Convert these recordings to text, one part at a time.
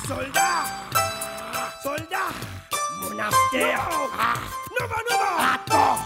Soldat, soldat, monastère. Attends.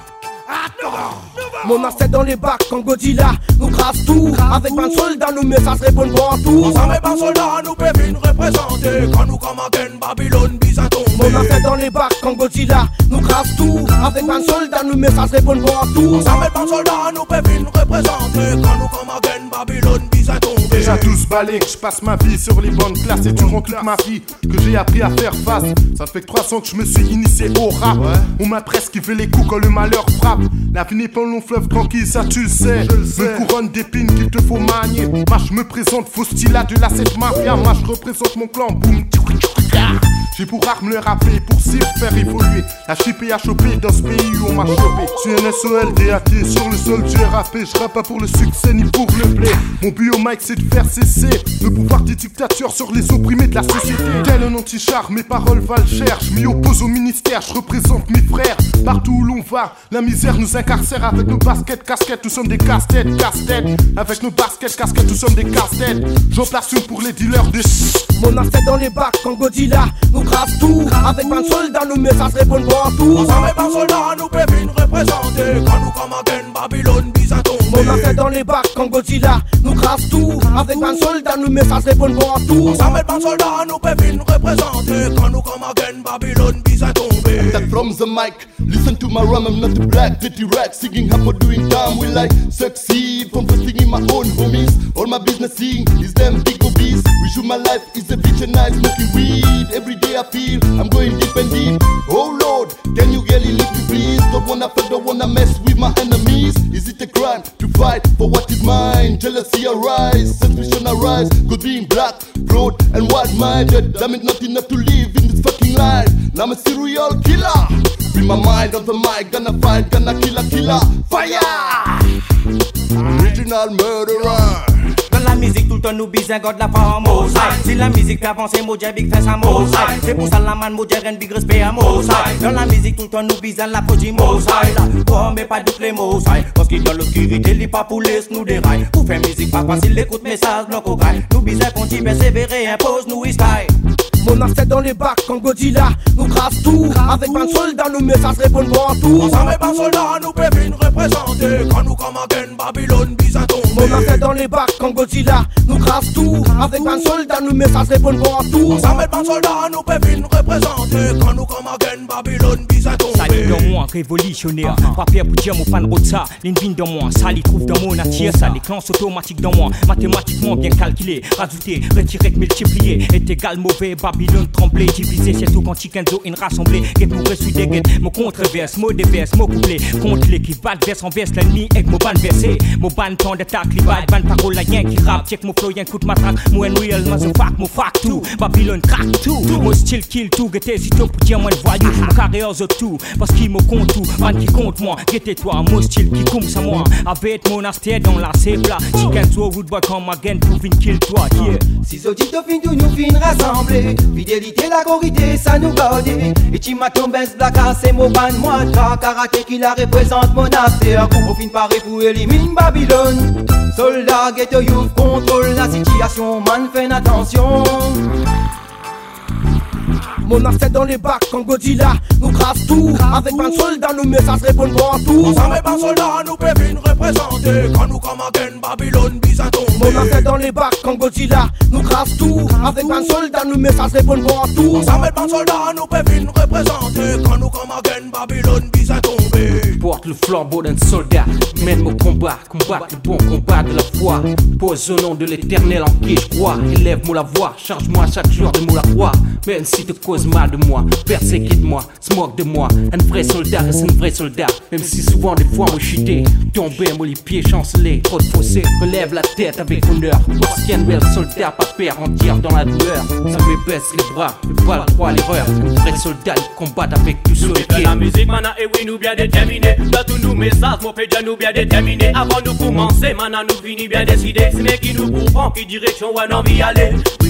Monastère dans les bacs quand Godzilla nous crase tout. Avec 20 soldats, nos messages répondent bon à tout. On s'arrête pas soldats, nous pévines représenter. Quand nous comme Aken, Babylone, Byzantin tombé. Monastère dans les bacs quand Godzilla nous crase tout. Avec 20 soldats, nos messages répondent bon à tout. On s'arrête pas soldats, nous pévines représenter. Quand nous comme Aken, Babylone, Byzantin tombé. Déjà 12 balais que je passe ma vie sur les bonnes classes. Et durant toute ma vie que j'ai appris à faire face. Ça fait que 3 ans que je me suis initié au rap. On m'a presque fait les coups quand le malheur frappe. La vie n'est pas un long fleuve tranquille, ça tu le sais. Une couronne d'épines qu'il te faut manier. Moi je me présente, faux style de la 7 mafia. Moi je représente mon clan, boum. J'ai pour arme le rapper, pour cible faire évoluer. La chipée à choper dans ce pays où on m'a chopé. Je suis un SOL DAT sur le sol, j'ai rappé. Je rappe pas pour le succès ni pour le blé. Mon but au mic c'est de faire cesser le pouvoir des dictatures sur les opprimés de la société. Tel un anti-char, mes paroles valent cher. Je m'y oppose au ministère, je représente mes frères. Partout où l'on va, la misère nous incarcère. Avec nos baskets, casquettes, nous sommes des casse-têtes, casse-têtes. Avec nos baskets, casquettes, nous sommes des casse-têtes. J'en place une pour les dealers de Monastère dans les bacs quand Godzilla nous crase tout. Avec 20 soldats, nos messages répondent bon à tout. On s'arrête pas soldats, nous pévines représenter. Quand nous comme Aken, Babylone, Byzantin tombé. Monastère dans les bacs quand Godzilla nous crase tout. Avec 20 soldats, nos messages répondent bon à tout. On s'arrête pas soldats, nous pévines représenter. Quand nous comme Aken, Babylone, Byzantin tombé. That from the mic, listen to my rhyme, I'm not a black dirty rat. Singing half for doing time, we like succeed. From posting in my own homies, all my business seeing is them big obese. Resume my life is a bitch and I smoking weed. Every day I feel I'm going deep and deep. Oh Lord, can you really leave me please? Don't wanna fuck, don't wanna mess with my enemies. Is it a crime to fight for what is mine? Jealousy arise, suspicion arise. Cause being black, broad and wide-minded, damn it, not enough to live in this fucking life. Now I'm a serial killer. With my mind on the mic, gonna fight, gonna kill a killer. Fire! Original murderer. Dans la musique tout le temps nous bise un god la femme mosaïque. Si la musique fait avancer Moja Big fait sa mosaïque. C'est pour ça la man Moja rend big respect à mosaïque. Dans la musique tout le temps nous bise un la produit mosaïque. Oh mais pas doute les mosaïques. Parce qu'il dans l'obscurité il pas pour laisser nous dérailler. Pour faire musique pas facile écoute message bloc au graille. Nous bise un conti persévérer impose nous style. Monastère dans les bacs quand Godzilla nous crase tout. Avec 20 soldats, nos messages répondent bon à tout. On s'arrête pas soldats, nous pévines représenter. Quand nous comme Aken, Babylone, Byzantin tombé. Monastère dans les bacs quand Godzilla nous crase tout. Avec 20 soldats, nos messages répondent bon à tout. On s'arrête pas soldats, nous pévines représenter. Quand nous comme Aken, Babylone, Byzantin tombé. Salut dans moi, révolutionnaire. Papier pour dire mon fan road ça. L'invine dans moi, ça les trouve dans mon attire. Ça les clans automatiques dans moi. Mathématiquement bien calculé. Rajouter, retirer, multiplier. Est égal mauvais. Babylone tremblé, divisé, c'est tout quand Chikenzo in rassemblé. Get pour ressuder, get mon contre-verse, mot déverse, mot couplé. Contre l'équivalent, verse en verse, l'ennemi, avec mon ban versé. Mon ban temps d'attaque, l'ibad, ban parole, la yen qui rappe. Check mon flow, yen coup de matraque. Moi, real, moi, fuck, mon fuck tout. Babylone crack tout. Mon style kill tout, get hésito pour dire moi le voyou. Mon carrière zo tout, parce qu'il me compte tout. Man qui compte moi, get toi, mon style qui compte ça moi. Avec monastère dans la cébla. Chikenzo, woodboy, comme again, pour venir kill toi, yeah. Si auditeurs fin tout nous fin rassemblés. Fidélité, la corité, ça nous garde. Et Timaton Benz Blacka, c'est mon ban, moi, karaté qui la représente monastère. On fin pareil pour éliminer Babylone. Soldats, ghetto youth, contrôle la situation, man, fait attention. Monastère dans les bacs quand Godzilla nous crase tout. Avec 20 soldats, nos messages répondent bon à tout. On s'arrête pas soldats, nous pévines représenter. Quand nous comme Aken, Babylone, Byzantin tombé. Monastère dans les bacs quand Godzilla nous crase tout. Avec 20 soldats, nos messages répondent bon à tout. On s'arrête pas soldats, nous pévines représenter. Quand nous comme Aken, Babylone, Byzantin tombé. Porte le flambeau d'un soldat, mène au combat, combat le bon combat de la foi. Pose au nom de l'éternel en qui je crois. Élève-moi la voix, charge-moi chaque jour de mots la croix. Même si te cause mal de moi, persécute-moi, se moque de moi. Un vrai soldat reste un vrai soldat. Même si souvent des fois moi chuté, tombé, moi les pieds chancelés. Trop de fossés, relève la tête avec honneur. Parce qu'un réel soldat pas père entière dans la douleur. Ça me baisse les bras, ne pas la croix à l'erreur. Un vrai soldat il combat avec tout son pied. La musique mana et oui nous bien déterminés. Dans tous nos messages, mon fait déjà nous bien déterminés. Avant nous commencer, mana nous finis bien décidés. C'est mais qui nous comprend, qui direction où on a envie aller. Oui nous pour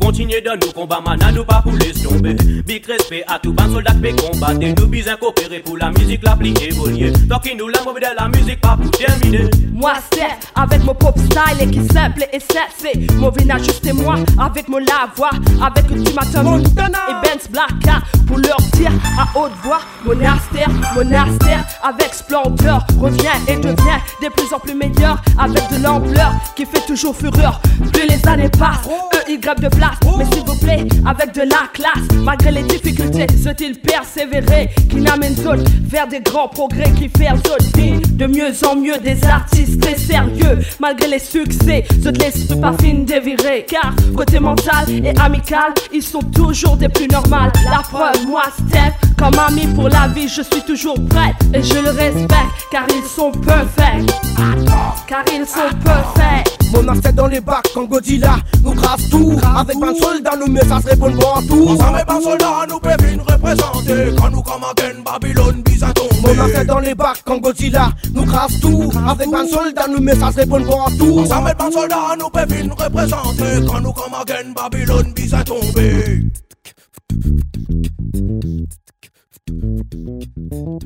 continuer de nous combattre, maintenant nous pas pour laisser tomber. Big respect à tout ban soldat qui combattre. Nous besoin coopérer pour la musique l'appliquer évoluer. Donc il nous la mauvais de la musique pas pour terminer. Moi c'est avec mon pop style et qui simple et sexy. Mon vinage juste et moi avec mon la voix, avec Ultimatum Montana et Benz Blacka pour leur dire à haute voix monastère, monastère avec splendeur revient et devient de plus en plus meilleur avec de l'ampleur qui fait toujours fureur. Plus les années passent, eux ils grimpent de place, mais s'il vous plaît avec de la classe malgré les difficultés, ceux-ils persévérer qui n'amènent d'autres vers des grands progrès qui font d'autres vies de mieux en mieux des artistes très sérieux malgré les succès, ceux de l'esprit pas fine déviré car côté mental et amical ils sont toujours des plus normales. La preuve, moi Steph, comme ami pour la vie je suis toujours prête et je le respecte car ils sont perfects. Car ils sont perfects. Mon ancêtre dans les bacs quand Godzilla nous crase tout. Avec plein de soldats nos messages répondent bon à tout. Ensemble pas soldats nous peuvent nous représenter. Quand nous comme again Babylone bise à tomber. Mon ancêtre dans les bacs quand Godzilla nous crase tout. Avec plein de soldats nos messages répondent bon à tout. Ensemble pas soldats nous peuvent nous représenter. Quand nous comme again Babylone bise à tomber.